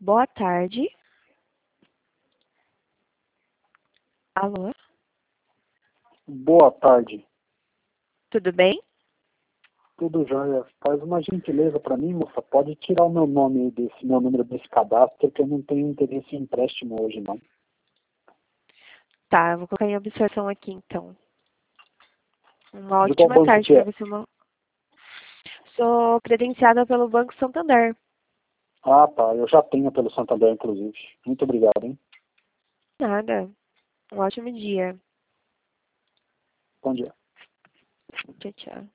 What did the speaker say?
Boa tarde. Alô? Boa tarde. Tudo bem? Tudo jóia. Faz uma gentileza para mim, moça. Pode tirar o meu nome desse meu número desse cadastro, porque eu não tenho interesse em empréstimo hoje, não. Tá, eu vou colocar em observação aqui, então. Uma De qual ótima banco tarde que para é? você. Sou credenciada pelo Banco Santander. Ah, tá. Eu já tenho pelo Santander, inclusive. Muito obrigado, hein? Nada. Um ótimo dia. Bom dia. Tchau, tchau.